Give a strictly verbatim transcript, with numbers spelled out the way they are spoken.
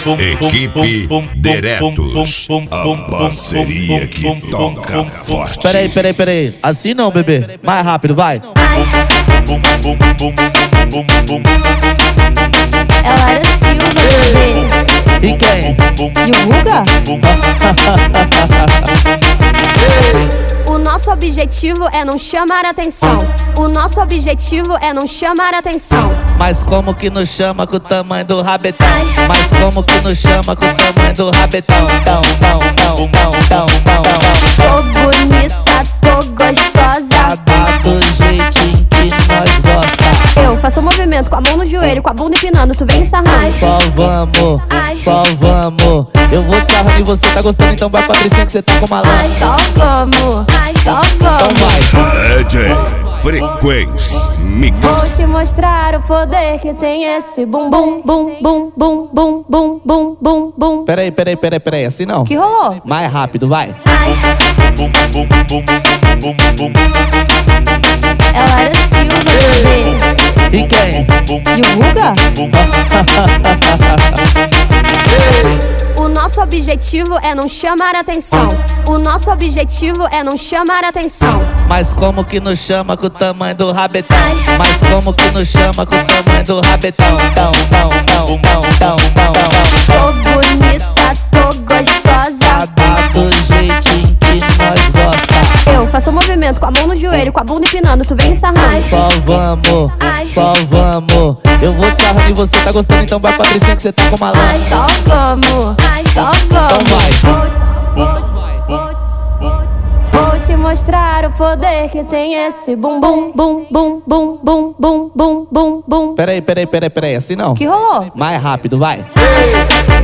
Equipe Diretos, a parceria que toca forte. Peraí, peraí, peraí. Assim não, bebê. Mais rápido, vai. Ela era Silva, bebê. E quem? E o Guga? O nosso objetivo é não chamar atenção. O nosso objetivo é não chamar atenção. Mas como que nos chama com o tamanho do rabetão? Mas como que nos chama com o tamanho do rabetão? Tão, tão, tão, tão, tão, tão, tão. Tô bonita, tô gostosa. Tá do jeitinho que nós gosta. Eu faço um movimento com a mão no joelho, com a bunda empinando, tu vem me sarrando. Só vamos, só vamos. Eu vou te sarrando e você tá gostando, então vai Patricinha que você tá com uma lança. Só vamos, só Então vamos. vai. D J Frequência Mix. Vou te mostrar o poder que tem esse bum bum bum bum bum bum bum bum bum bum. Peraí, peraí, peraí, peraí. Assim não. Que rolou? Mais rápido, vai. Ela era Silva, bebê. E quem? E o Guga? O nosso objetivo é não chamar atenção. O nosso objetivo é não chamar atenção. Mas como que nos chama com o tamanho do rabetão? Mas como que nos chama com o tamanho do rabetão? Tão, tão, tão, tão, tão, tão, tão. Tô bonita, tô gostosa. Tá do jeitinho que nós gosta. Eu faço um movimento com a mão no joelho, com a bunda empinando, tu vem me sarrando. Só vamos, só vamos. Eu vou te sarrando e você tá gostando, então vai Patricinha que você tá com uma lança. Só vamos, só Então vamos. vai. Vou te mostrar o poder que tem esse bum bum bum bum bum bum bum bum bum bum. Peraí, peraí, peraí, peraí. Assim não. Que rolou? Mais rápido, vai.